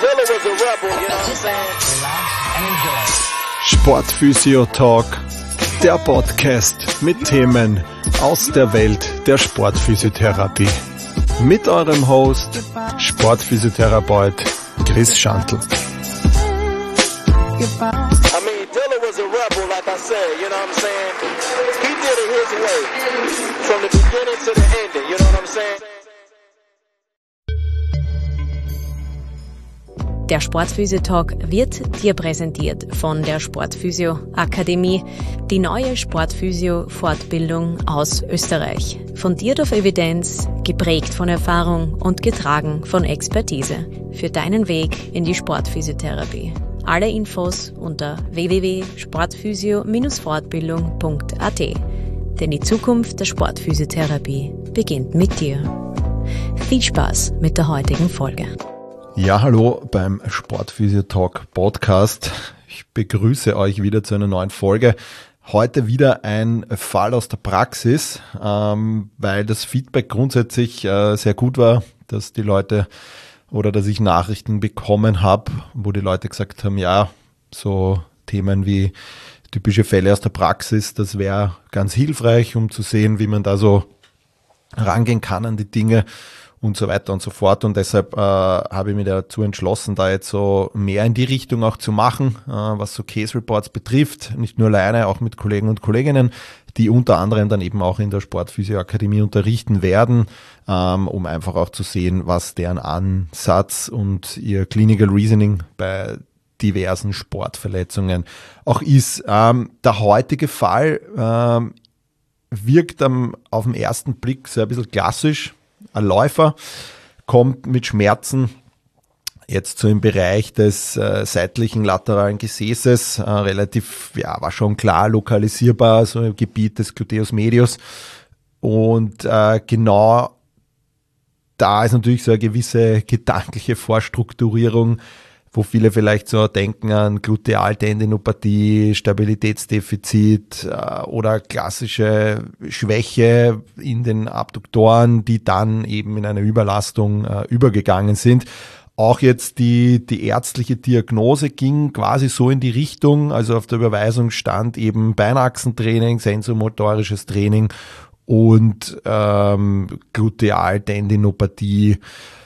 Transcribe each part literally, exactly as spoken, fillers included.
Dilla was a rebel, you know what I'm saying? Sportphysio Talk, der Podcast mit Themen aus der Welt der Sportphysiotherapie. Mit eurem Host, Sportphysiotherapeut Chris Schantl. I mean, Dilla was a rebel, like I said, you know what I'm saying? He did it his way, from the beginning to the ending, you know what I'm saying? Der Sportphysio-Talk wird dir präsentiert von der Sportphysio-Akademie, die neue Sportphysio-Fortbildung aus Österreich. Fundiert auf Evidenz, geprägt von Erfahrung und getragen von Expertise. Für deinen Weg in die Sportphysiotherapie. Alle Infos unter w w w punkt sportphysio fortbildung punkt a t. Denn die Zukunft der Sportphysiotherapie beginnt mit dir. Viel Spaß mit der heutigen Folge. Ja, hallo beim Sportphysio Talk Podcast. Ich begrüße euch wieder zu einer neuen Folge. Heute wieder ein Fall aus der Praxis, ähm, weil das Feedback grundsätzlich äh, sehr gut war, dass die Leute oder dass ich Nachrichten bekommen habe, wo die Leute gesagt haben, ja, so Themen wie typische Fälle aus der Praxis, das wäre ganz hilfreich, um zu sehen, wie man da so rangehen kann an die Dinge und so weiter und so fort. Und deshalb äh, habe ich mich dazu entschlossen, da jetzt so mehr in die Richtung auch zu machen, äh, was so Case Reports betrifft. Nicht nur alleine, auch mit Kollegen und Kolleginnen, die unter anderem dann eben auch in der Sportphysio-Akademie unterrichten werden, ähm, um einfach auch zu sehen, was deren Ansatz und ihr Clinical Reasoning bei diversen Sportverletzungen auch ist. Ähm, der heutige Fall ähm, wirkt am, auf den ersten Blick so ein bisschen klassisch. Ein Läufer kommt mit Schmerzen jetzt so im Bereich des äh, seitlichen lateralen Gesäßes, äh, relativ, ja, war schon klar lokalisierbar, so im Gebiet des Gluteus medius. Und äh, genau da ist natürlich so eine gewisse gedankliche Vorstrukturierung, wo viele vielleicht so denken an Glutealtendinopathie, Stabilitätsdefizit äh, oder klassische Schwäche in den Abduktoren, die dann eben in eine Überlastung äh, übergegangen sind. Auch jetzt die, die ärztliche Diagnose ging quasi so in die Richtung, also auf der Überweisung stand eben Beinachsentraining, sensomotorisches Training und ähm, Glutealtendinopathie.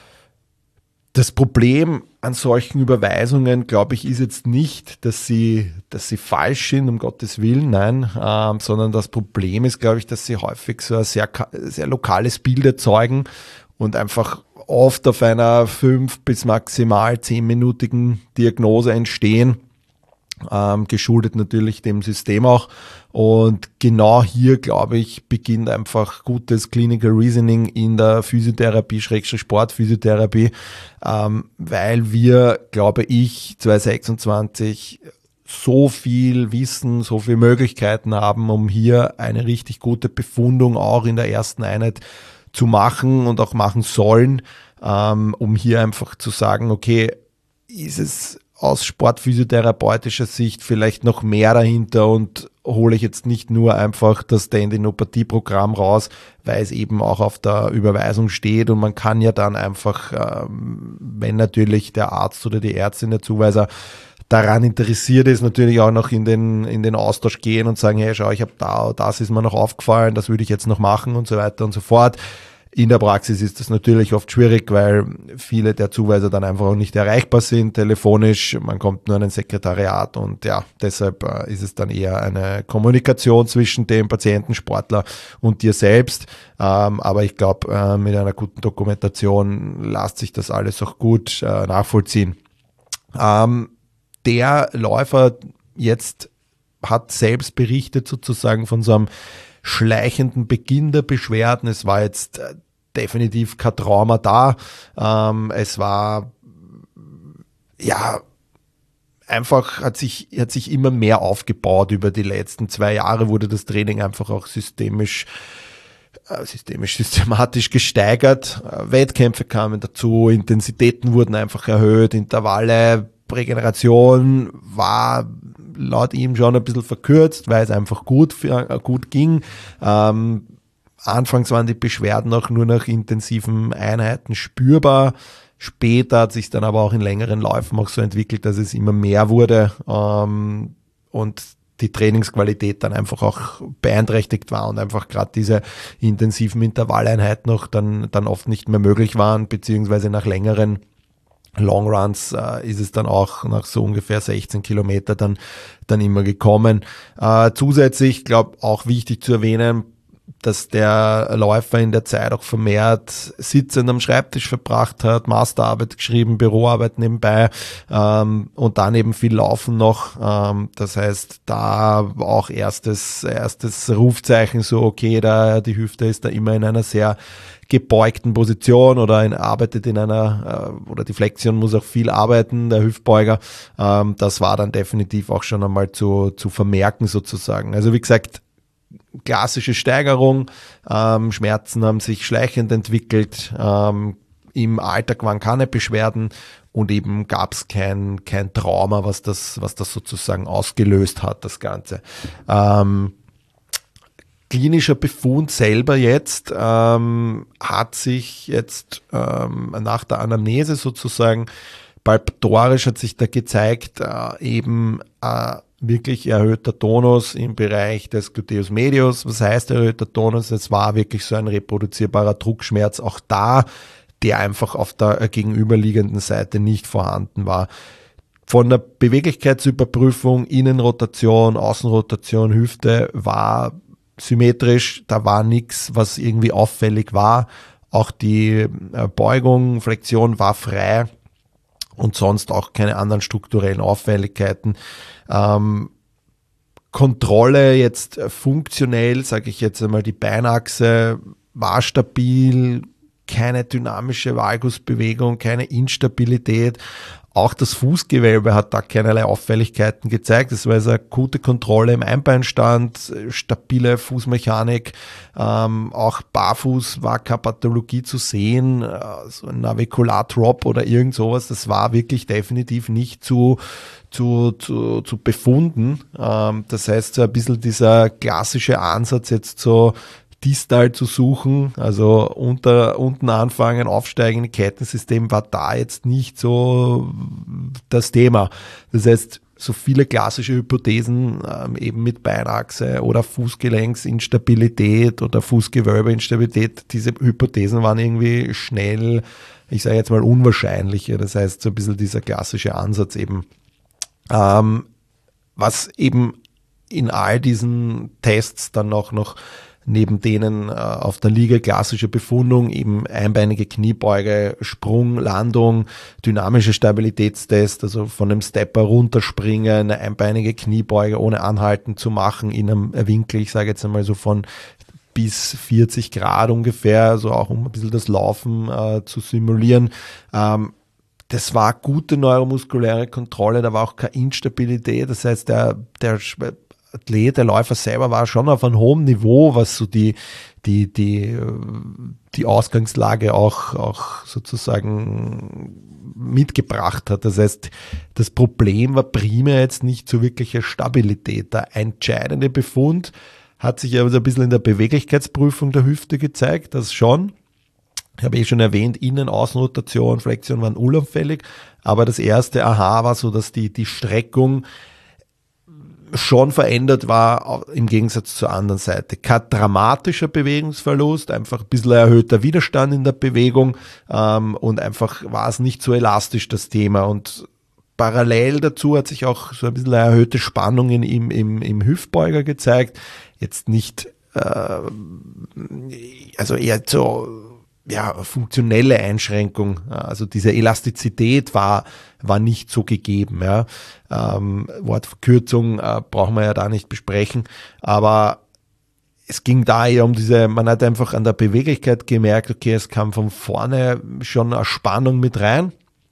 Das Problem an solchen Überweisungen, glaube ich, ist jetzt nicht, dass sie, dass sie falsch sind, um Gottes Willen, nein, ähm, sondern das Problem ist, glaube ich, dass sie häufig so ein sehr, sehr lokales Bild erzeugen und einfach oft auf einer fünf bis maximal zehnminütigen Diagnose entstehen, ähm, geschuldet natürlich dem System auch. Und genau hier, glaube ich, beginnt einfach gutes Clinical Reasoning in der Physiotherapie, Schrägstrich Sportphysiotherapie, ähm, weil wir, glaube ich, zwanzig sechsundzwanzig so viel Wissen, so viele Möglichkeiten haben, um hier eine richtig gute Befundung auch in der ersten Einheit zu machen und auch machen sollen, ähm, um hier einfach zu sagen, okay, ist es aus sportphysiotherapeutischer Sicht vielleicht noch mehr dahinter und hole ich jetzt nicht nur einfach das Tendinopathie-Programm raus, weil es eben auch auf der Überweisung steht und man kann ja dann einfach, ähm, wenn natürlich der Arzt oder die Ärztin, der Zuweiser daran interessiert ist, natürlich auch noch in den in den Austausch gehen und sagen, hey, schau, ich habe da, das ist mir noch aufgefallen, das würde ich jetzt noch machen und so weiter und so fort. In der Praxis ist das natürlich oft schwierig, weil viele der Zuweiser dann einfach auch nicht erreichbar sind, telefonisch, man kommt nur an ein Sekretariat und ja, deshalb äh, ist es dann eher eine Kommunikation zwischen dem Patienten, Sportler und dir selbst, ähm, aber ich glaube, äh, mit einer guten Dokumentation lässt sich das alles auch gut äh, nachvollziehen. Ähm, der Läufer jetzt hat selbst berichtet sozusagen von so einem schleichenden Beginn der Beschwerden. Es war jetzt äh, definitiv kein Trauma da. Ähm, es war, ja, einfach hat sich, hat sich immer mehr aufgebaut über die letzten zwei Jahre, wurde das Training einfach auch systemisch, äh, systemisch, systematisch gesteigert. Äh, Wettkämpfe kamen dazu, Intensitäten wurden einfach erhöht, Intervalle, Regeneration war laut ihm schon ein bisschen verkürzt, weil es einfach gut, für, gut ging. Ähm, Anfangs waren die Beschwerden auch nur nach intensiven Einheiten spürbar. Später hat sich dann aber auch in längeren Läufen auch so entwickelt, dass es immer mehr wurde ähm, und die Trainingsqualität dann einfach auch beeinträchtigt war und einfach gerade diese intensiven Intervalleinheiten noch dann, dann oft nicht mehr möglich waren, beziehungsweise nach längeren Longruns äh, ist es dann auch nach so ungefähr sechzehn Kilometer dann, dann immer gekommen. Äh, zusätzlich, glaube auch wichtig zu erwähnen, dass der Läufer in der Zeit auch vermehrt sitzend am Schreibtisch verbracht hat, Masterarbeit geschrieben, Büroarbeit nebenbei ähm, und dann eben viel Laufen noch. Ähm, das heißt, da auch erstes, erstes Rufzeichen so, okay, da die Hüfte ist da immer in einer sehr gebeugten Position oder in, arbeitet in einer, äh, oder die Flexion muss auch viel arbeiten, der Hüftbeuger. Ähm, das war dann definitiv auch schon einmal zu, zu vermerken sozusagen. Also wie gesagt, klassische Steigerung, ähm, Schmerzen haben sich schleichend entwickelt, ähm, im Alltag waren keine Beschwerden und eben gab es kein, kein Trauma, was das, was das sozusagen ausgelöst hat, das Ganze. Ähm, klinischer Befund selber jetzt ähm, hat sich jetzt ähm, nach der Anamnese sozusagen palpatorisch hat sich da gezeigt, äh, eben äh, wirklich erhöhter Tonus im Bereich des Gluteus medius. Was heißt erhöhter Tonus? Es war wirklich so ein reproduzierbarer Druckschmerz auch da, der einfach auf der gegenüberliegenden Seite nicht vorhanden war. Von der Beweglichkeitsüberprüfung, Innenrotation, Außenrotation, Hüfte war symmetrisch, da war nichts, was irgendwie auffällig war. Auch die Beugung, Flexion war frei. Und sonst auch keine anderen strukturellen Auffälligkeiten. Ähm, Kontrolle jetzt funktionell, sage ich jetzt einmal, die Beinachse war stabil, keine dynamische Valgusbewegung, keine Instabilität. Auch das Fußgewölbe hat da keinerlei Auffälligkeiten gezeigt. Es war also eine gute Kontrolle im Einbeinstand, stabile Fußmechanik. Ähm, auch barfuß war keine Pathologie zu sehen, äh, so ein Navicular-Drop oder irgend sowas. Das war wirklich definitiv nicht zu, zu, zu, zu befunden. Ähm, das heißt, so ein bisschen dieser klassische Ansatz jetzt so distal zu suchen, also unter, unten anfangen, aufsteigen im Kettensystem war da jetzt nicht so das Thema. Das heißt, so viele klassische Hypothesen ähm, eben mit Beinachse oder Fußgelenksinstabilität oder Fußgewölbeinstabilität, diese Hypothesen waren irgendwie schnell, ich sage jetzt mal unwahrscheinlicher. Das heißt, so ein bisschen dieser klassische Ansatz eben. Ähm, was eben in all diesen Tests dann auch noch neben denen äh, auf der Liege klassische Befundung, eben einbeinige Kniebeuge, Sprung, Landung, dynamische Stabilitätstest, also von einem Stepper runterspringen, eine einbeinige Kniebeuge ohne Anhalten zu machen in einem Winkel, ich sage jetzt einmal so von bis vierzig Grad ungefähr, also auch um ein bisschen das Laufen äh, zu simulieren. Ähm, das war gute neuromuskuläre Kontrolle, da war auch keine Instabilität, das heißt, der, der Athlet, der Läufer selber war schon auf einem hohen Niveau, was so die, die, die, die Ausgangslage auch, auch sozusagen mitgebracht hat. Das heißt, das Problem war primär jetzt nicht so wirkliche Stabilität. Der entscheidende Befund hat sich aber so ein bisschen in der Beweglichkeitsprüfung der Hüfte gezeigt, das schon. Ich habe eh schon erwähnt, Innen-, Außenrotation, Flexion waren unauffällig, aber das erste Aha war so, dass die, die Streckung schon verändert war im Gegensatz zur anderen Seite. Kein dramatischer Bewegungsverlust, einfach ein bisschen erhöhter Widerstand in der Bewegung ähm, und einfach war es nicht so elastisch, das Thema. Und parallel dazu hat sich auch so ein bisschen eine erhöhte Spannung in, im, im, im Hüftbeuger gezeigt. Jetzt nicht, äh, also eher so, ja, funktionelle Einschränkung, also diese Elastizität war, war nicht so gegeben. Ja. Ähm, Wortverkürzung äh, brauchen wir ja da nicht besprechen, aber es ging da eher um diese, man hat einfach an der Beweglichkeit gemerkt, okay, es kam von vorne schon eine Spannung mit rein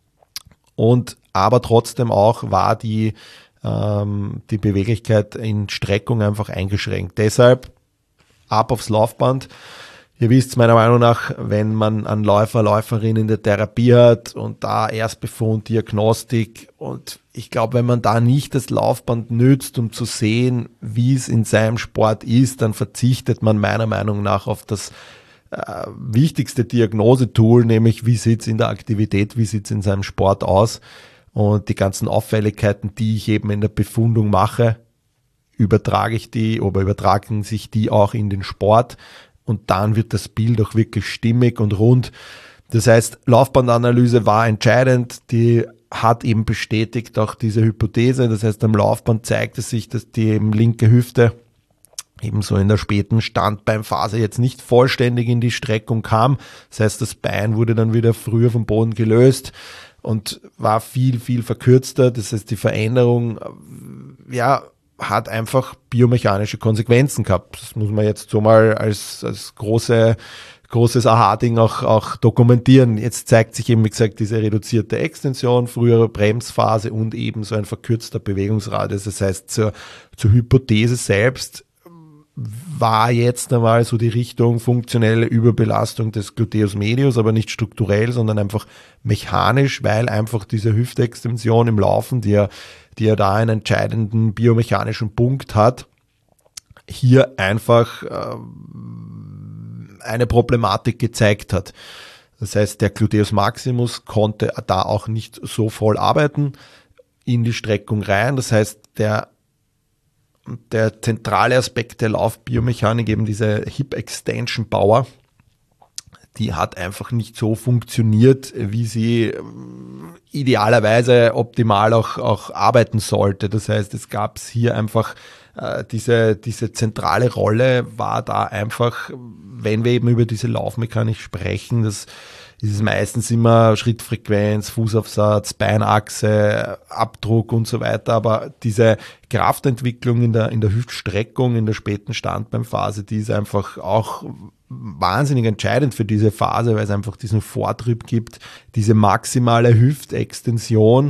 und aber trotzdem auch war die, ähm, die Beweglichkeit in Streckung einfach eingeschränkt. Deshalb ab aufs Laufband. Ihr wisst meiner Meinung nach, wenn man einen Läufer, Läuferin in der Therapie hat und da Erstbefund, Diagnostik, und ich glaube, wenn man da nicht das Laufband nützt, um zu sehen, wie es in seinem Sport ist, dann verzichtet man meiner Meinung nach auf das äh, wichtigste Diagnosetool, nämlich wie sieht es in der Aktivität, wie sieht es in seinem Sport aus, und die ganzen Auffälligkeiten, die ich eben in der Befundung mache, übertrage ich die oder übertragen sich die auch in den Sport. Und dann wird das Bild auch wirklich stimmig und rund. Das heißt, Laufbandanalyse war entscheidend. Die hat eben bestätigt auch diese Hypothese. Das heißt, am Laufband zeigte sich, dass die eben linke Hüfte ebenso in der späten Standbeinphase jetzt nicht vollständig in die Streckung kam. Das heißt, das Bein wurde dann wieder früher vom Boden gelöst und war viel, viel verkürzter. Das heißt, die Veränderung, ja, hat einfach biomechanische Konsequenzen gehabt. Das muss man jetzt so mal als, als große, großes Aha-Ding auch, auch dokumentieren. Jetzt zeigt sich eben, wie gesagt, diese reduzierte Extension, frühere Bremsphase und eben so ein verkürzter Bewegungsradius. Das heißt, zur, zur Hypothese selbst war jetzt einmal so die Richtung funktionelle Überbelastung des Gluteus medius, aber nicht strukturell, sondern einfach mechanisch, weil einfach diese Hüftextension im Laufen, die ja, die ja da einen entscheidenden biomechanischen Punkt hat, hier einfach äh, eine Problematik gezeigt hat. Das heißt, der Gluteus maximus konnte da auch nicht so voll arbeiten in die Streckung rein. Das heißt, der Der zentrale Aspekt der Laufbiomechanik, eben diese Hip Extension Power, die hat einfach nicht so funktioniert, wie sie idealerweise optimal auch, auch arbeiten sollte. Das heißt, es gab hier einfach äh, diese, diese zentrale Rolle war da einfach, wenn wir eben über diese Laufmechanik sprechen, das ist es meistens immer Schrittfrequenz, Fußaufsatz, Beinachse, Abdruck und so weiter. Aber diese Kraftentwicklung in der, in der Hüftstreckung, in der späten Standbeinphase, die ist einfach auch wahnsinnig entscheidend für diese Phase, weil es einfach diesen Vortrieb gibt. Diese maximale Hüftextension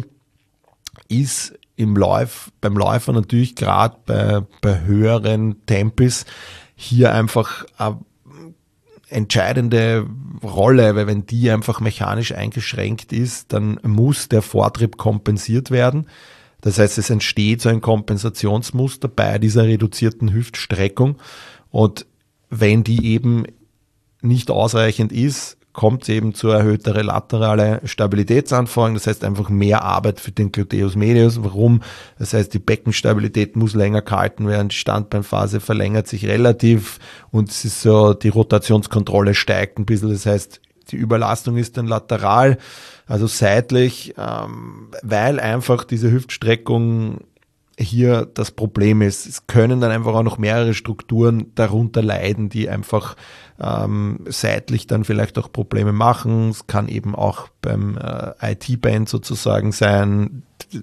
ist im Lauf, beim Läufer natürlich gerade bei, bei höheren Tempis hier einfach eine entscheidende Rolle, weil wenn die einfach mechanisch eingeschränkt ist, dann muss der Vortrieb kompensiert werden. Das heißt, es entsteht so ein Kompensationsmuster bei dieser reduzierten Hüftstreckung, und wenn die eben nicht ausreichend ist, kommt es eben zu erhöhter laterale Stabilitätsanforderung, das heißt einfach mehr Arbeit für den Gluteus medius. Warum? Das heißt, die Beckenstabilität muss länger gehalten werden, die Standbeinphase verlängert sich relativ und es ist so, die Rotationskontrolle steigt ein bisschen, das heißt, die Überlastung ist dann lateral, also seitlich, ähm, weil einfach diese Hüftstreckung hier das Problem ist. Es können dann einfach auch noch mehrere Strukturen darunter leiden, die einfach ähm, seitlich dann vielleicht auch Probleme machen. Es kann eben auch beim äh, I T-Band sozusagen sein,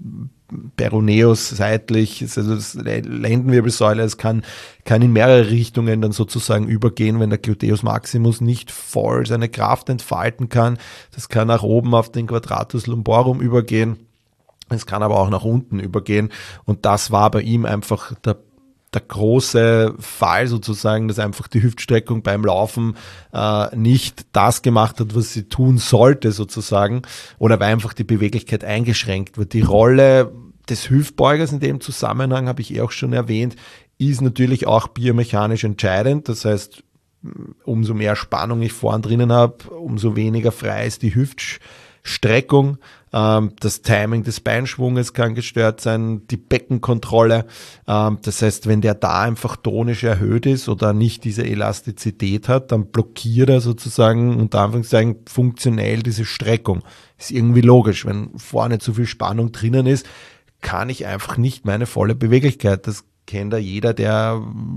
Peroneus seitlich, also das Lendenwirbelsäule, es kann, kann in mehrere Richtungen dann sozusagen übergehen, wenn der Gluteus maximus nicht voll seine Kraft entfalten kann. Das kann nach oben auf den Quadratus lumborum übergehen. Es kann aber auch nach unten übergehen, und das war bei ihm einfach der, der große Fall sozusagen, dass einfach die Hüftstreckung beim Laufen äh, nicht das gemacht hat, was sie tun sollte sozusagen, oder weil einfach die Beweglichkeit eingeschränkt wird. Die Rolle des Hüftbeugers in dem Zusammenhang, habe ich eh auch schon erwähnt, ist natürlich auch biomechanisch entscheidend. Das heißt, umso mehr Spannung ich vorn drinnen habe, umso weniger frei ist die Hüftstreckung. Das Timing des Beinschwunges kann gestört sein, die Beckenkontrolle. Das heißt, wenn der da einfach tonisch erhöht ist oder nicht diese Elastizität hat, dann blockiert er sozusagen unter Anführungszeichen funktionell diese Streckung. Ist irgendwie logisch. Wenn vorne zu viel Spannung drinnen ist, kann ich einfach nicht meine volle Beweglichkeit. Das kennt ja jeder, der,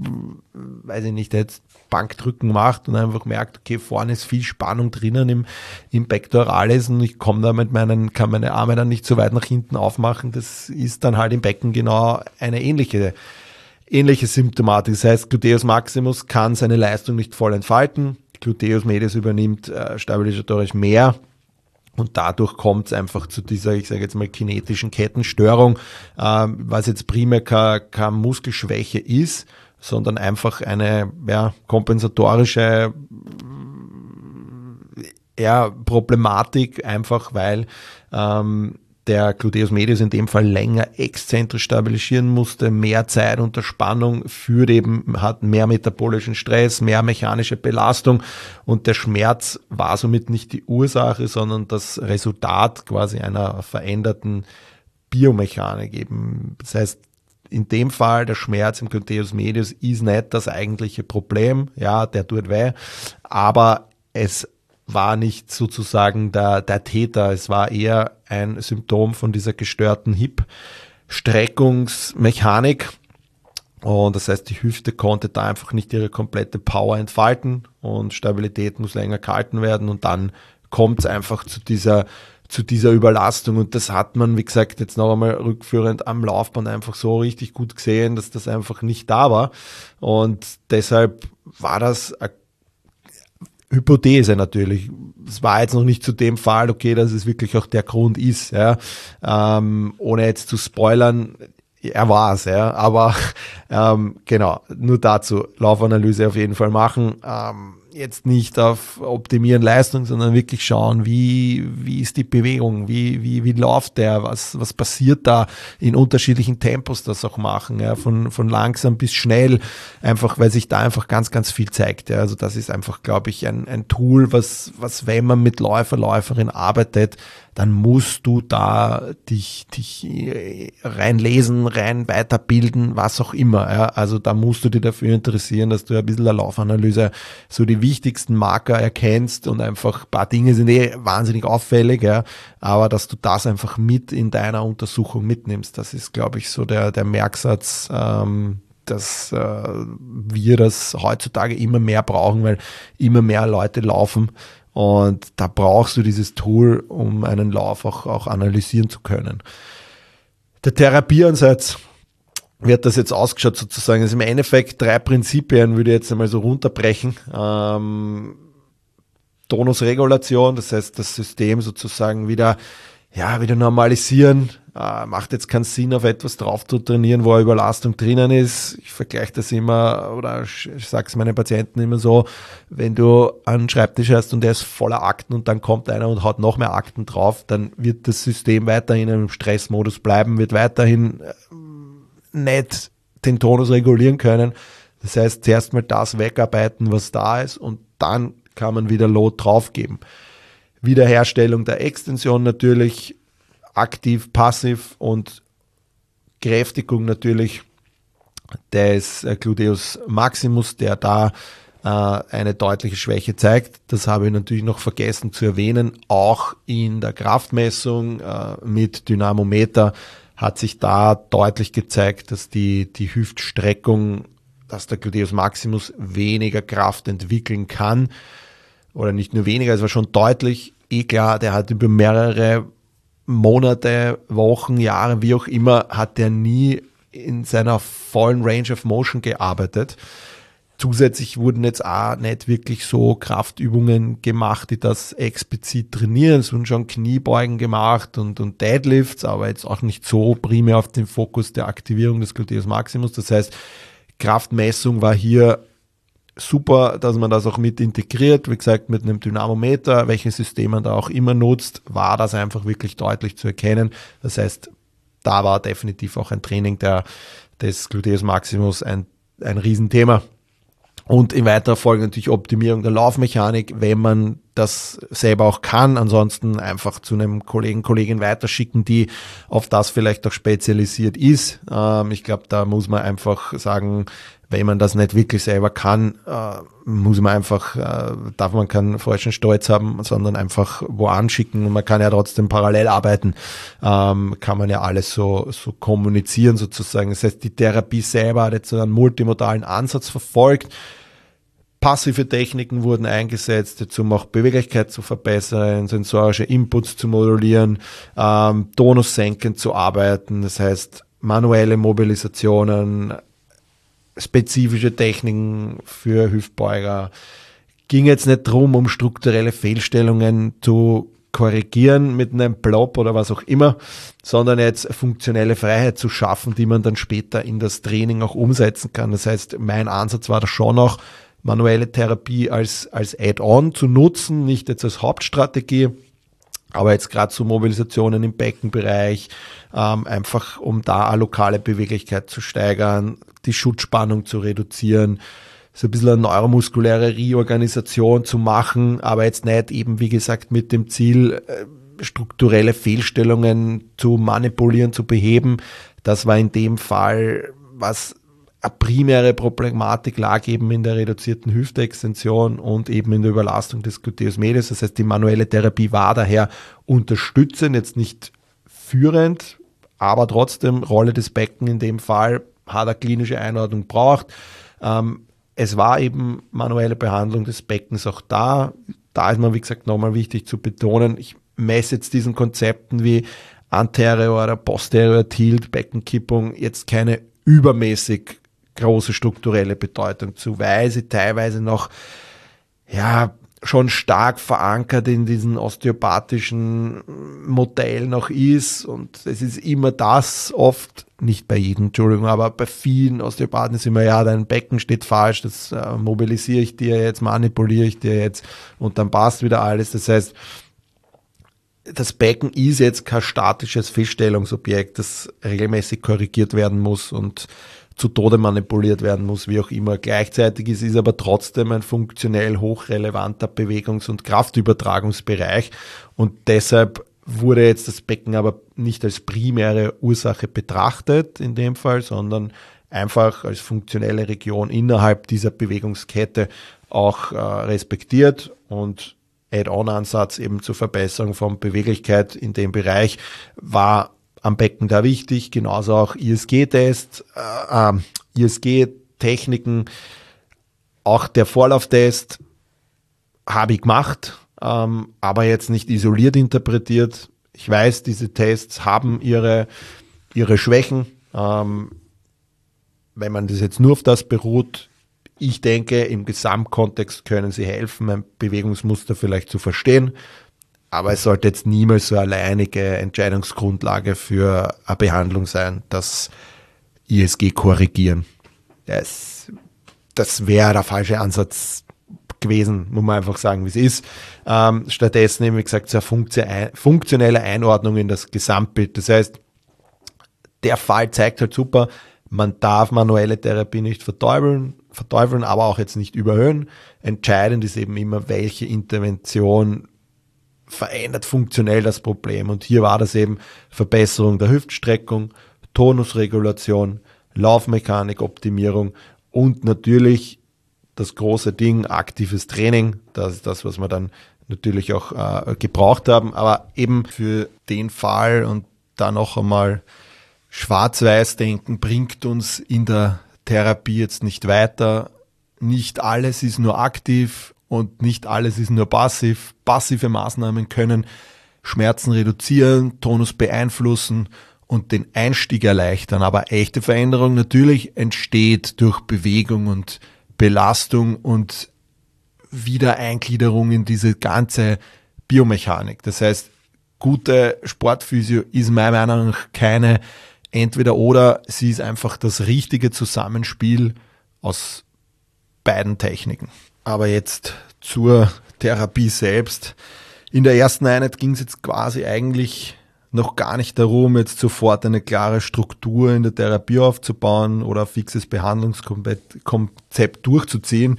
weiß ich nicht, der jetzt Bankdrücken macht und einfach merkt, okay, vorne ist viel Spannung drinnen im, im Pectoralis und ich komme da mit meinen, kann meine Arme dann nicht so weit nach hinten aufmachen. Das ist dann halt im Becken genau eine ähnliche, ähnliche Symptomatik. Das heißt, Gluteus maximus kann seine Leistung nicht voll entfalten. Gluteus medius übernimmt äh, stabilisatorisch mehr. Und dadurch kommt es einfach zu dieser, ich sage jetzt mal, kinetischen Kettenstörung, ähm, was jetzt primär keine, keine Muskelschwäche ist, sondern einfach eine ja, kompensatorische ja, Problematik, einfach weil ähm, der Gluteus medius in dem Fall länger exzentrisch stabilisieren musste, mehr Zeit unter Spannung, führt eben, hat mehr metabolischen Stress, mehr mechanische Belastung und der Schmerz war somit nicht die Ursache, sondern das Resultat quasi einer veränderten Biomechanik eben. Das heißt, in dem Fall der Schmerz im Gluteus medius ist nicht das eigentliche Problem, ja, der tut weh, aber es war nicht sozusagen der, der Täter, es war eher ein Symptom von dieser gestörten Hip-Streckungsmechanik und das heißt, die Hüfte konnte da einfach nicht ihre komplette Power entfalten und Stabilität muss länger gehalten werden und dann kommt es einfach zu dieser, zu dieser Überlastung und das hat man, wie gesagt, jetzt noch einmal rückführend am Laufband einfach so richtig gut gesehen, dass das einfach nicht da war und deshalb war das ein Hypothese natürlich. Es war jetzt noch nicht zu dem Fall, okay, dass es wirklich auch der Grund ist, ja. Ähm, ohne jetzt zu spoilern, er war es, ja. Aber ähm, genau, nur dazu, Laufanalyse auf jeden Fall machen. Ähm, jetzt nicht auf Optimieren Leistung, sondern wirklich schauen, wie, wie ist die Bewegung, wie, wie, wie läuft der, was, was passiert da in unterschiedlichen Tempos das auch machen, ja, von, von langsam bis schnell, einfach, weil sich da einfach ganz, ganz viel zeigt, ja. Also das ist einfach, glaube ich, ein, ein Tool, was, was, wenn man mit Läufer, Läuferin arbeitet, dann musst du da dich, dich reinlesen, rein weiterbilden, was auch immer. Ja. Also da musst du dich dafür interessieren, dass du ein bisschen eine Laufanalyse, so die wichtigsten Marker erkennst und einfach ein paar Dinge sind eh wahnsinnig auffällig, ja. Aber dass du das einfach mit in deiner Untersuchung mitnimmst, das ist, glaube ich, so der, der Merksatz, ähm, dass äh, wir das heutzutage immer mehr brauchen, weil immer mehr Leute laufen. Und da brauchst du dieses Tool, um einen Lauf auch, auch analysieren zu können. Der Therapieansatz, wie hat das jetzt ausgeschaut sozusagen? Also im Endeffekt drei Prinzipien würde ich jetzt einmal so runterbrechen. Ähm, Tonusregulation, das heißt das System sozusagen wieder, ja, wieder normalisieren. Äh, macht jetzt keinen Sinn, auf etwas drauf zu trainieren, wo eine Überlastung drinnen ist. Ich vergleiche das immer, oder ich, ich sage es meinen Patienten immer so, wenn du einen Schreibtisch hast und der ist voller Akten und dann kommt einer und haut noch mehr Akten drauf, dann wird das System weiterhin im Stressmodus bleiben, wird weiterhin nicht den Tonus regulieren können. Das heißt, zuerst mal das wegarbeiten, was da ist und dann kann man wieder Load draufgeben. Wiederherstellung der Extension natürlich, aktiv, passiv und Kräftigung natürlich des Gluteus maximus, der da äh, eine deutliche Schwäche zeigt. Das habe ich natürlich noch vergessen zu erwähnen. Auch in der Kraftmessung äh, mit Dynamometer hat sich da deutlich gezeigt, dass die, die Hüftstreckung, dass der Gluteus maximus weniger Kraft entwickeln kann. Oder nicht nur weniger, es war schon deutlich. Eh klar, der hat über mehrere Monate, Wochen, Jahre, wie auch immer, hat der nie in seiner vollen Range of Motion gearbeitet. Zusätzlich wurden jetzt auch nicht wirklich so Kraftübungen gemacht, die das explizit trainieren. Es wurden schon Kniebeugen gemacht und, und Deadlifts, aber jetzt auch nicht so primär auf den Fokus der Aktivierung des Gluteus maximus. Das heißt, Kraftmessung war hier super, dass man das auch mit integriert, wie gesagt, mit einem Dynamometer, welches System man da auch immer nutzt, war das einfach wirklich deutlich zu erkennen. Das heißt, da war definitiv auch ein Training der, des Gluteus maximus ein, ein Riesenthema. Und in weiterer Folge natürlich Optimierung der Laufmechanik, wenn man das selber auch kann. Ansonsten einfach zu einem Kollegen, Kollegin weiterschicken, die auf das vielleicht auch spezialisiert ist. Ähm, ich glaube, da muss man einfach sagen, wenn man das nicht wirklich selber kann, äh, muss man einfach, äh, darf man keinen falschen Stolz haben, sondern einfach wo anschicken und man kann ja trotzdem parallel arbeiten, ähm, kann man ja alles so, so kommunizieren sozusagen. Das heißt, die Therapie selber hat jetzt so einen multimodalen Ansatz verfolgt. Passive Techniken wurden eingesetzt, um auch Beweglichkeit zu verbessern, sensorische Inputs zu modulieren, ähm, tonussenkend zu arbeiten, das heißt manuelle Mobilisationen, spezifische Techniken für Hüftbeuger. Ging jetzt nicht darum, um strukturelle Fehlstellungen zu korrigieren mit einem Blob oder was auch immer, sondern jetzt funktionelle Freiheit zu schaffen, die man dann später in das Training auch umsetzen kann. Das heißt, mein Ansatz war da schon auch, manuelle Therapie als, als Add-on zu nutzen, nicht jetzt als Hauptstrategie, aber jetzt gerade zu Mobilisationen im Beckenbereich, ähm, einfach um da eine lokale Beweglichkeit zu steigern, die Schutzspannung zu reduzieren, so ein bisschen eine neuromuskuläre Reorganisation zu machen, aber jetzt nicht eben, wie gesagt, mit dem Ziel, strukturelle Fehlstellungen zu manipulieren, zu beheben. Das war in dem Fall, was eine primäre Problematik lag, eben in der reduzierten Hüftextension und eben in der Überlastung des Gluteus medius. Das heißt, die manuelle Therapie war daher unterstützend, jetzt nicht führend, aber trotzdem Rolle des Becken in dem Fall hat eine klinische Einordnung braucht. Ähm, Es war eben manuelle Behandlung des Beckens auch da. Da ist mir, wie gesagt, nochmal wichtig zu betonen, ich messe jetzt diesen Konzepten wie Anterior oder Posterior Tilt, Beckenkippung jetzt keine übermäßig große strukturelle Bedeutung zu, weil sie teilweise noch, ja, schon stark verankert in diesen osteopathischen Modell noch ist, und es ist immer das oft, nicht bei jedem, Entschuldigung, aber bei vielen Osteopathen ist immer, ja, dein Becken steht falsch, das äh, mobilisiere ich dir jetzt, manipuliere ich dir jetzt und dann passt wieder alles. Das heißt, das Becken ist jetzt kein statisches Feststellungsobjekt, das regelmäßig korrigiert werden muss und zu Tode manipuliert werden muss, wie auch immer. Gleichzeitig ist es aber trotzdem ein funktionell hochrelevanter Bewegungs- und Kraftübertragungsbereich, und deshalb wurde jetzt das Becken aber nicht als primäre Ursache betrachtet in dem Fall, sondern einfach als funktionelle Region innerhalb dieser Bewegungskette auch äh, respektiert, und Add-on-Ansatz eben zur Verbesserung von Beweglichkeit in dem Bereich war am Becken da wichtig, genauso auch I S G-Test, äh, äh, I S G-Techniken, auch der Vorlauftest habe ich gemacht, ähm, aber jetzt nicht isoliert interpretiert. Ich weiß, diese Tests haben ihre, ihre Schwächen, ähm, wenn man das jetzt nur auf das beruht. Ich denke, im Gesamtkontext können sie helfen, ein Bewegungsmuster vielleicht zu verstehen. Aber es sollte jetzt niemals so alleinige Entscheidungsgrundlage für eine Behandlung sein, das I S G korrigieren. Das, das wäre der falsche Ansatz gewesen, muss man einfach sagen, wie es ist. Ähm, stattdessen eben, wie gesagt, so eine funktionelle Einordnung in das Gesamtbild. Das heißt, der Fall zeigt halt super, man darf manuelle Therapie nicht verteufeln, verteufeln, aber auch jetzt nicht überhöhen. Entscheidend ist eben immer, welche Intervention verändert funktionell das Problem. Und hier war das eben Verbesserung der Hüftstreckung, Tonusregulation, Laufmechanikoptimierung und natürlich das große Ding, aktives Training. Das ist das, was wir dann natürlich auch äh, gebraucht haben. Aber eben für den Fall und da noch einmal schwarz-weiß denken, bringt uns in der Therapie jetzt nicht weiter. Nicht alles ist nur aktiv und nicht alles ist nur passiv. Passive Maßnahmen können Schmerzen reduzieren, Tonus beeinflussen und den Einstieg erleichtern. Aber echte Veränderung natürlich entsteht durch Bewegung und Belastung und Wiedereingliederung in diese ganze Biomechanik. Das heißt, gute Sportphysio ist meiner Meinung nach keine Entweder-oder, sie ist einfach das richtige Zusammenspiel aus beiden Techniken. Aber jetzt zur Therapie selbst. In der ersten Einheit ging es jetzt quasi eigentlich noch gar nicht darum, jetzt sofort eine klare Struktur in der Therapie aufzubauen oder ein fixes Behandlungskonzept durchzuziehen.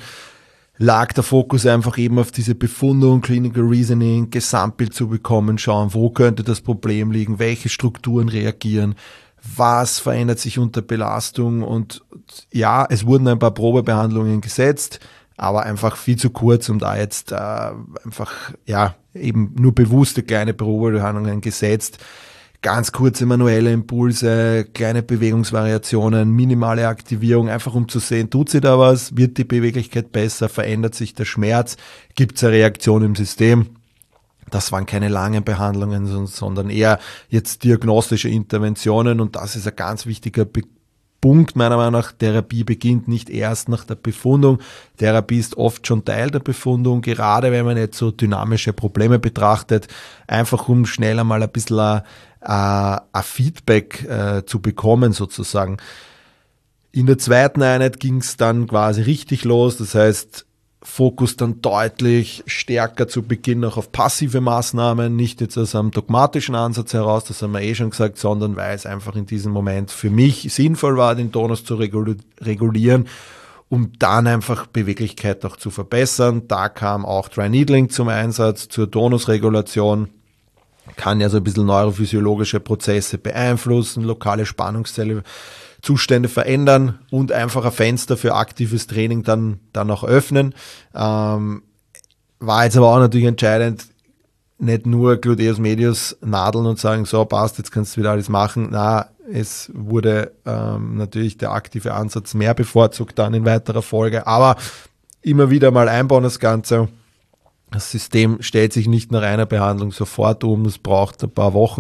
Lag der Fokus einfach eben auf diese Befundung, Clinical Reasoning, Gesamtbild zu bekommen, schauen, wo könnte das Problem liegen, welche Strukturen reagieren, was verändert sich unter Belastung, und ja, es wurden ein paar Probebehandlungen gesetzt, aber einfach viel zu kurz, um da jetzt äh, einfach, ja, eben nur bewusste kleine Probebehandlungen gesetzt. Ganz kurze manuelle Impulse, kleine Bewegungsvariationen, minimale Aktivierung, einfach um zu sehen, tut sich da was, wird die Beweglichkeit besser, verändert sich der Schmerz, gibt es eine Reaktion im System. Das waren keine langen Behandlungen, sondern eher jetzt diagnostische Interventionen, und das ist ein ganz wichtiger Be- Punkt meiner Meinung nach, Therapie beginnt nicht erst nach der Befundung. Therapie ist oft schon Teil der Befundung, gerade wenn man jetzt so dynamische Probleme betrachtet, einfach um schnell einmal ein bisschen ein, ein Feedback äh, zu bekommen sozusagen. In der zweiten Einheit ging es dann quasi richtig los, das heißt, Fokus dann deutlich stärker zu Beginn auch auf passive Maßnahmen, nicht jetzt aus einem dogmatischen Ansatz heraus, das haben wir eh schon gesagt, sondern weil es einfach in diesem Moment für mich sinnvoll war, den Tonus zu regulieren, um dann einfach Beweglichkeit auch zu verbessern. Da kam auch Dry Needling zum Einsatz zur Tonusregulation, kann ja so ein bisschen neurophysiologische Prozesse beeinflussen, lokale Spannungszelle Zustände verändern und einfach ein Fenster für aktives Training dann, dann auch öffnen. Ähm, war jetzt aber auch natürlich entscheidend, nicht nur Gluteus Medius nadeln und sagen, so passt, jetzt kannst du wieder alles machen. Na, es wurde ähm, natürlich der aktive Ansatz mehr bevorzugt dann in weiterer Folge, aber immer wieder mal einbauen das Ganze. Das System stellt sich nicht nach einer Behandlung sofort um, es braucht ein paar Wochen.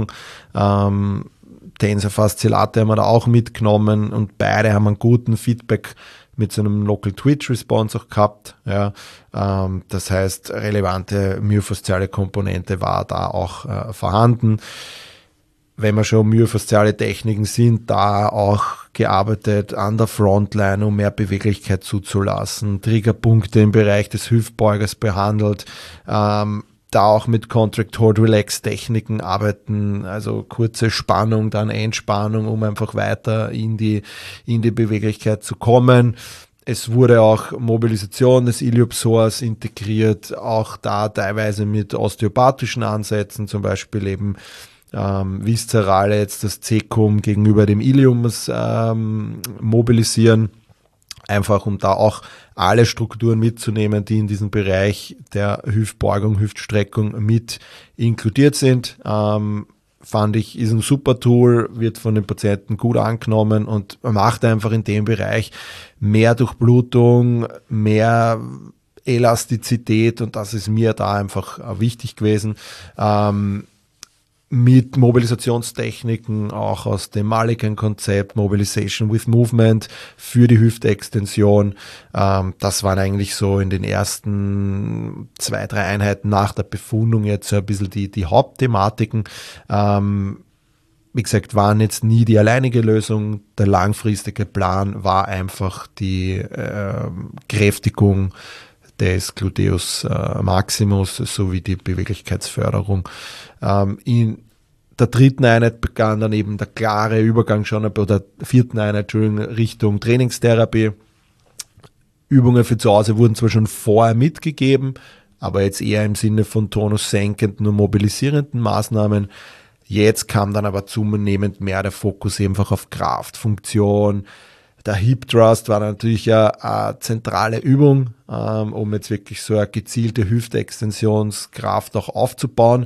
Ähm, Tensor Fasciolate haben wir da auch mitgenommen und beide haben einen guten Feedback mit so einem Local Twitch Response auch gehabt. Ja, ähm, das heißt, relevante myofasziale Komponente war da auch äh, vorhanden. Wenn wir schon myofasziale Techniken sind, da auch gearbeitet an der Frontline, um mehr Beweglichkeit zuzulassen, Triggerpunkte im Bereich des Hüftbeugers behandelt, ähm, da auch mit Contract Hold Relax Techniken arbeiten, also kurze Spannung, dann Entspannung, um einfach weiter in die, in die Beweglichkeit zu kommen. Es wurde auch Mobilisation des Iliopsoas integriert, auch da teilweise mit osteopathischen Ansätzen, zum Beispiel eben ähm, viszerale, jetzt das Cecum gegenüber dem Ilium ähm, mobilisieren. Einfach um da auch alle Strukturen mitzunehmen, die in diesem Bereich der Hüftbeugung, Hüftstreckung mit inkludiert sind. Ähm, fand ich, ist ein super Tool, wird von den Patienten gut angenommen und macht einfach in dem Bereich mehr Durchblutung, mehr Elastizität und das ist mir da einfach wichtig gewesen. Ähm, mit Mobilisationstechniken, auch aus dem Mulligan-Konzept, Mobilization with Movement für die Hüftextension. Ähm, das waren eigentlich so in den ersten zwei, drei Einheiten nach der Befundung jetzt so ein bisschen die, die Hauptthematiken. Ähm, wie gesagt, waren jetzt nie die alleinige Lösung. Der langfristige Plan war einfach die äh, Kräftigung des Gluteus äh, Maximus sowie die Beweglichkeitsförderung. Ähm, in der dritten Einheit begann dann eben der klare Übergang schon, oder vierten Einheit, Entschuldigung, Richtung Trainingstherapie. Übungen für zu Hause wurden zwar schon vorher mitgegeben, aber jetzt eher im Sinne von tonussenkenden und mobilisierenden Maßnahmen. Jetzt kam dann aber zunehmend mehr der Fokus einfach auf Kraft, Funktion. Der Hip Thrust war natürlich eine, eine zentrale Übung, ähm, um jetzt wirklich so eine gezielte Hüftextensionskraft auch aufzubauen.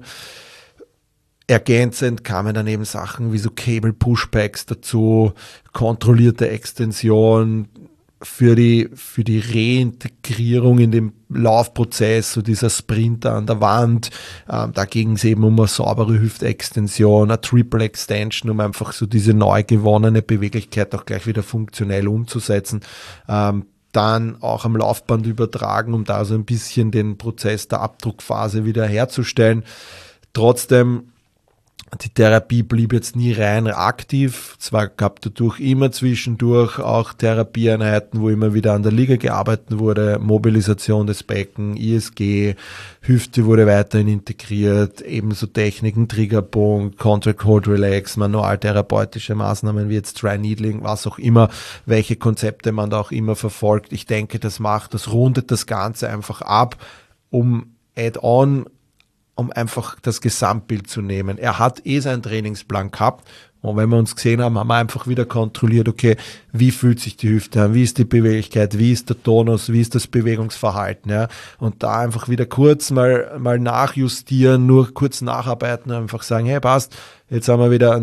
Ergänzend kamen dann eben Sachen wie so Cable Pushbacks dazu, kontrollierte Extension für die, für die Reintegrierung in den Laufprozess, so dieser Sprinter an der Wand. Ähm, da ging es eben um eine saubere Hüftextension, eine Triple Extension, um einfach so diese neu gewonnene Beweglichkeit auch gleich wieder funktionell umzusetzen. Ähm, dann auch am Laufband übertragen, um da so ein bisschen den Prozess der Abdruckphase wieder herzustellen. Trotzdem, die Therapie blieb jetzt nie rein aktiv. Zwar gab es dadurch immer zwischendurch auch Therapieeinheiten, wo immer wieder an der Liga gearbeitet wurde, Mobilisation des Becken, I S G, Hüfte wurde weiterhin integriert, ebenso Techniken, Triggerpunkt, Contract Hold Relax, manualtherapeutische Maßnahmen wie jetzt Dry Needling, was auch immer, welche Konzepte man da auch immer verfolgt. Ich denke, das macht, das rundet das Ganze einfach ab, um Add-on, um einfach das Gesamtbild zu nehmen. Er hat eh seinen Trainingsplan gehabt und wenn wir uns gesehen haben, haben wir einfach wieder kontrolliert, okay, wie fühlt sich die Hüfte an, wie ist die Beweglichkeit, wie ist der Tonus, wie ist das Bewegungsverhalten, ja, und da einfach wieder kurz mal, mal nachjustieren, nur kurz nacharbeiten und einfach sagen, hey, passt, jetzt haben wir wieder, und jetzt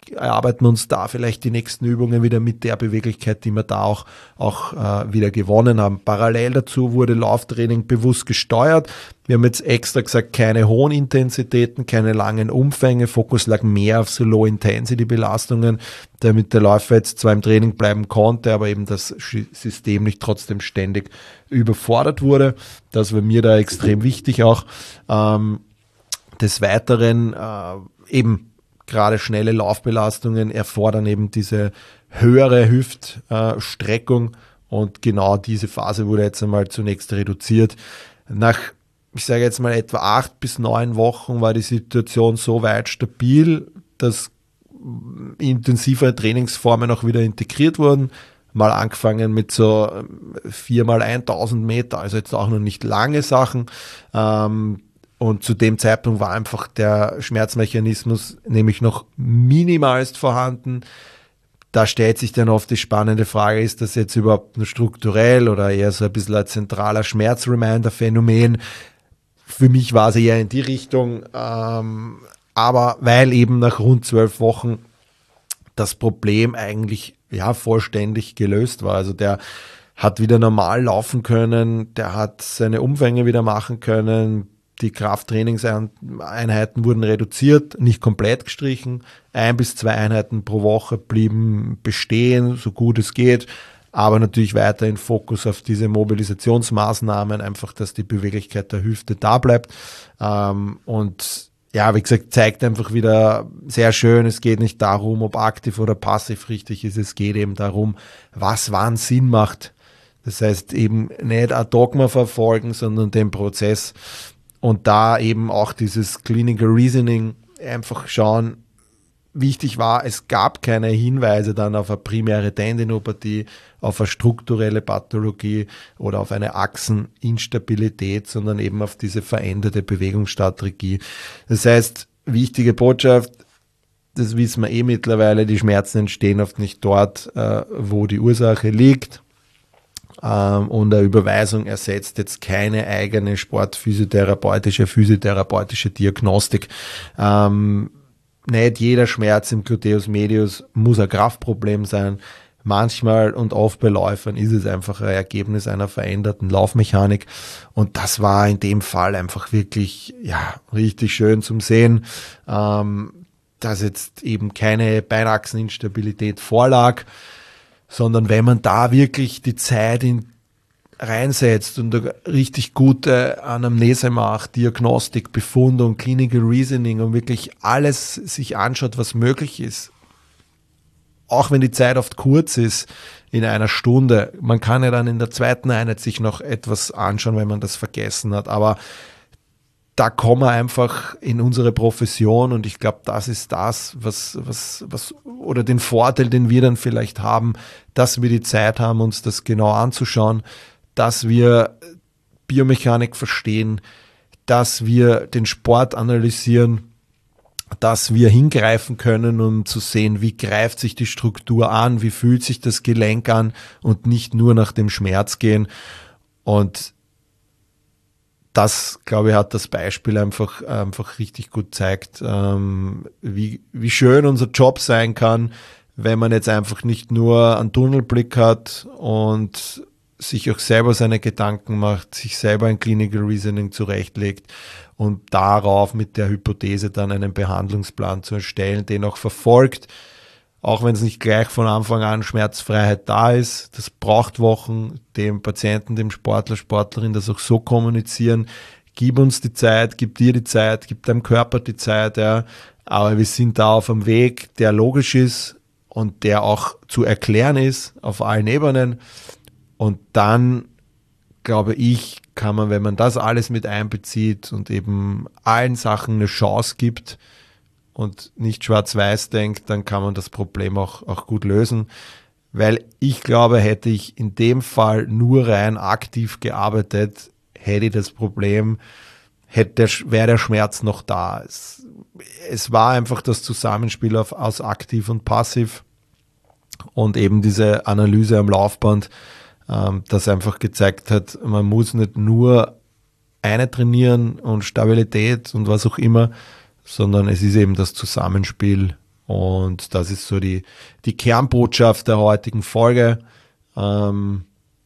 erarbeiten wir uns da vielleicht die nächsten Übungen wieder mit der Beweglichkeit, die wir da auch, auch äh, wieder gewonnen haben. Parallel dazu wurde Lauftraining bewusst gesteuert. Wir haben jetzt extra gesagt, keine hohen Intensitäten, keine langen Umfänge. Fokus lag mehr auf so Low-Intensity-Belastungen, damit der Läufer jetzt zwar im Training bleiben konnte, aber eben das System nicht trotzdem ständig überfordert wurde. Das war mir da extrem wichtig auch. Ähm, des Weiteren äh, eben gerade schnelle Laufbelastungen erfordern eben diese höhere Hüftstreckung äh, und genau diese Phase wurde jetzt einmal zunächst reduziert. Nach, ich sage jetzt mal etwa acht bis neun Wochen war die Situation so weit stabil, dass intensivere Trainingsformen auch wieder integriert wurden. Mal angefangen mit so vier mal tausend Meter, also jetzt auch noch nicht lange Sachen. Ähm, Und zu dem Zeitpunkt war einfach der Schmerzmechanismus nämlich noch minimalst vorhanden. Da stellt sich dann oft die spannende Frage, ist das jetzt überhaupt nur strukturell oder eher so ein bisschen ein zentraler Schmerzreminder-Phänomen? Für mich war es eher in die Richtung, ähm, aber weil eben nach rund zwölf Wochen das Problem eigentlich ja vollständig gelöst war. Also der hat wieder normal laufen können, der hat seine Umfänge wieder machen können, die Krafttrainingseinheiten wurden reduziert, nicht komplett gestrichen. Ein bis zwei Einheiten pro Woche blieben bestehen, so gut es geht. Aber natürlich weiterhin Fokus auf diese Mobilisationsmaßnahmen, einfach, dass die Beweglichkeit der Hüfte da bleibt. Und ja, wie gesagt, zeigt einfach wieder sehr schön, es geht nicht darum, ob aktiv oder passiv richtig ist. Es geht eben darum, was wann Sinn macht. Das heißt eben nicht ein Dogma verfolgen, sondern den Prozess. Und da eben auch dieses Clinical Reasoning einfach schauen, wichtig war, es gab keine Hinweise dann auf eine primäre Tendinopathie, auf eine strukturelle Pathologie oder auf eine Achseninstabilität, sondern eben auf diese veränderte Bewegungsstrategie. Das heißt, wichtige Botschaft, das wissen wir eh mittlerweile, die Schmerzen entstehen oft nicht dort, äh, wo die Ursache liegt. Und eine Überweisung ersetzt jetzt keine eigene sportphysiotherapeutische, physiotherapeutische Diagnostik. Ähm, nicht jeder Schmerz im Gluteus medius muss ein Kraftproblem sein. Manchmal und oft bei Läufern ist es einfach ein Ergebnis einer veränderten Laufmechanik. Und das war in dem Fall einfach wirklich, ja, richtig schön zum Sehen, ähm, dass jetzt eben keine Beinachseninstabilität vorlag, sondern wenn man da wirklich die Zeit in, reinsetzt und eine richtig gute Anamnese macht, Diagnostik, Befundung, Clinical Reasoning und wirklich alles sich anschaut, was möglich ist, auch wenn die Zeit oft kurz ist, in einer Stunde, man kann ja dann in der zweiten Einheit sich noch etwas anschauen, wenn man das vergessen hat, aber da kommen wir einfach in unsere Profession und ich glaube, das ist das, was, was, was, oder den Vorteil, den wir dann vielleicht haben, dass wir die Zeit haben, uns das genau anzuschauen, dass wir Biomechanik verstehen, dass wir den Sport analysieren, dass wir hingreifen können, um zu sehen, wie greift sich die Struktur an, wie fühlt sich das Gelenk an und nicht nur nach dem Schmerz gehen. Und das, glaube ich, hat das Beispiel einfach, einfach richtig gut gezeigt, ähm, wie, wie schön unser Job sein kann, wenn man jetzt einfach nicht nur einen Tunnelblick hat und sich auch selber seine Gedanken macht, sich selber ein Clinical Reasoning zurechtlegt und darauf mit der Hypothese dann einen Behandlungsplan zu erstellen, den auch verfolgt, auch wenn es nicht gleich von Anfang an Schmerzfreiheit da ist. Das braucht Wochen, dem Patienten, dem Sportler, Sportlerin das auch so kommunizieren. Gib uns die Zeit, gib dir die Zeit, gib deinem Körper die Zeit, ja. Aber wir sind da auf einem Weg, der logisch ist und der auch zu erklären ist auf allen Ebenen. Und dann, glaube ich, kann man, wenn man das alles mit einbezieht und eben allen Sachen eine Chance gibt, und nicht schwarz-weiß denkt, dann kann man das Problem auch, auch gut lösen. Weil ich glaube, hätte ich in dem Fall nur rein aktiv gearbeitet, hätte ich das Problem, hätte, wäre der Schmerz noch da. Es, es war einfach das Zusammenspiel auf, aus aktiv und passiv und eben diese Analyse am Laufband, ähm, das einfach gezeigt hat, man muss nicht nur eine trainieren und Stabilität und was auch immer, sondern es ist eben das Zusammenspiel Und das ist so die, die Kernbotschaft der heutigen Folge. Ähm,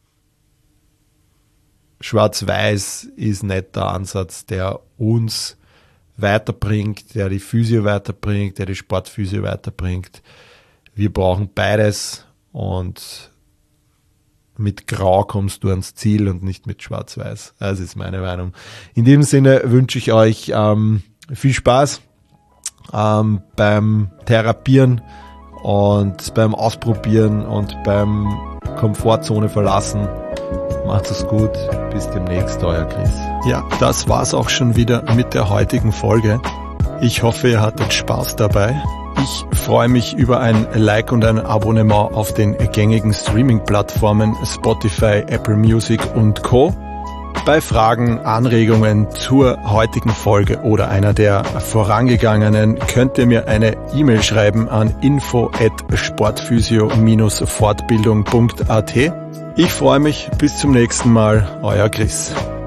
Schwarz-Weiß ist nicht der Ansatz, der uns weiterbringt, der die Physio weiterbringt, der die Sportphysio weiterbringt. Wir brauchen beides und mit Grau kommst du ans Ziel und nicht mit Schwarz-Weiß. Das ist meine Meinung. In diesem Sinne wünsche ich euch ähm, viel Spaß ähm, beim Therapieren und beim Ausprobieren und beim Komfortzone verlassen. Macht es gut. Bis demnächst, euer Chris. Ja, das war's auch schon wieder mit der heutigen Folge. Ich hoffe, ihr hattet Spaß dabei. Ich freue mich über ein Like und ein Abonnement auf den gängigen Streaming-Plattformen Spotify, Apple Music und Co. Bei Fragen, Anregungen zur heutigen Folge oder einer der vorangegangenen könnt ihr mir eine E-Mail schreiben an info at sportphysio Bindestrich fortbildung punkt at. Ich freue mich, bis zum nächsten Mal, euer Chris.